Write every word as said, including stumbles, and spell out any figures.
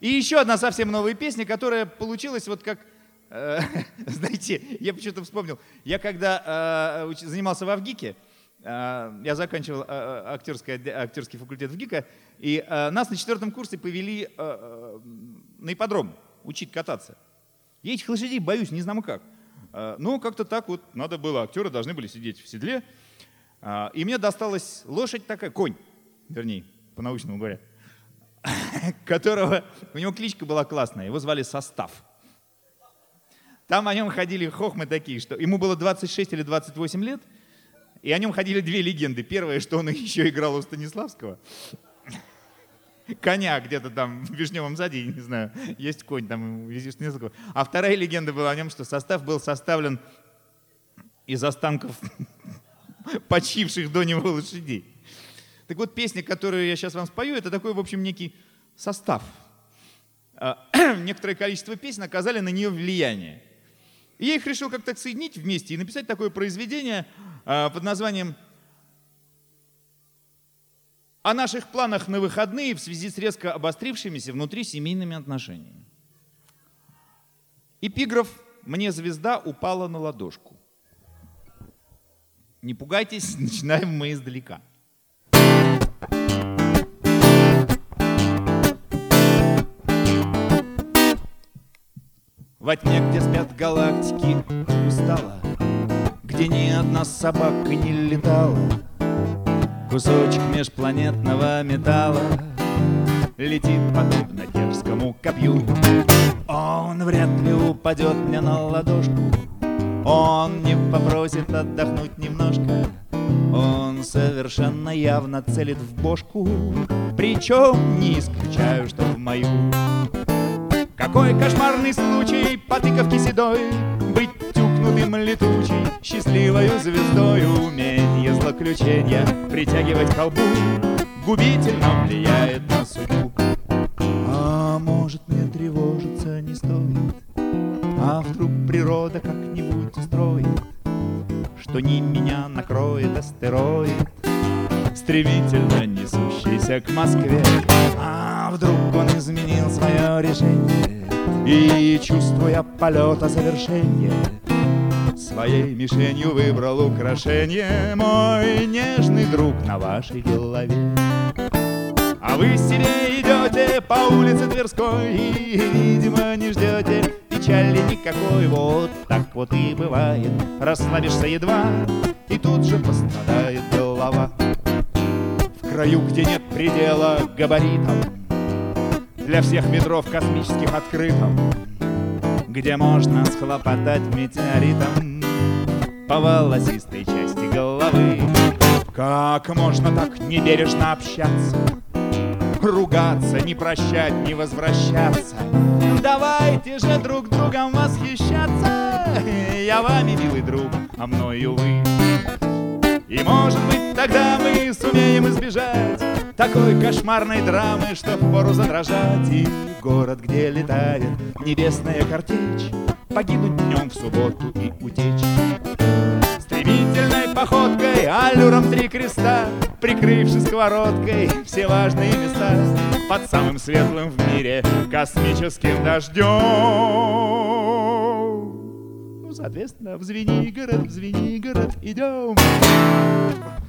И еще одна совсем новая песня, которая получилась вот как, э, знаете, я почему-то вспомнил. Я когда э, занимался в Авгике, э, я заканчивал э, актерский, актерский факультет ВГИКа, и э, нас на четвертом курсе повели э, э, на ипподром учить кататься. Я этих лошадей боюсь, не знаю как. Э, но как-то так вот надо было, актеры должны были сидеть в седле. Э, и мне досталась лошадь такая, конь, вернее, по-научному говоря, которого, у него кличка была классная, его звали Состав. Там о нем ходили хохмы такие, что ему было двадцать шесть или двадцать восемь лет, и о нем ходили две легенды. Первая, что он еще играл у Станиславского. Коня где-то там в Вишневом саде, я не знаю, есть конь там у Станиславского. А вторая легенда была о нем, что состав был составлен из останков почивших до него лошадей. Так вот, песня, которую я сейчас вам спою, это такой, в общем, некий состав. Некоторое количество песен оказали на нее влияние. И я их решил как-то соединить вместе и написать такое произведение под названием «О наших планах на выходные в связи с резко обострившимися внутрисемейными отношениями». Эпиграф «Мне звезда упала на ладошку». Не пугайтесь, начинаем мы издалека. Во тьме, где спят галактики, устала, где ни одна собака не летала, кусочек межпланетного металла летит подобно дерзкому копью. Он вряд ли упадет мне на ладошку, он не попросит отдохнуть немножко, он совершенно явно целит в бошку, причем не исключаю, что в мою. Какой кошмарный случай по тыковке седой быть тюкнутым летучей счастливою звездой. Умение злоключения притягивать к колбу губительно влияет на судьбу. А может, мне тревожиться не стоит, а вдруг природа как-нибудь устроит, что не меня накроет астероид, стремительно несущийся к Москве. А вдруг он изменил свое решение и, чувствуя полета завершения, своей мишенью выбрал украшение, мой нежный друг, на вашей голове. А вы себе идете по улице Тверской и, видимо, не ждете печали никакой. Вот так вот и бывает, расслабишься едва, и тут же пострадает голова. В краю, где нет предела габаритам, для всех ветров космических открытым, где можно схлопотать метеоритом по волосистой части головы. Как можно так небережно общаться, ругаться, не прощать, не возвращаться? Давайте же друг другом восхищаться. Я вами, милый друг, а мною вы. И, может быть, тогда мы сумеем избежать такой кошмарной драмы, что впору задрожать. И город, где летает небесная картечь, погибнуть днем в субботу и утечь. Стремительной походкой, аллюром три креста, прикрывши сковородкой все важные места, под самым светлым в мире космическим дождем. Ну, соответственно, в Звенигород, в Звенигород идем.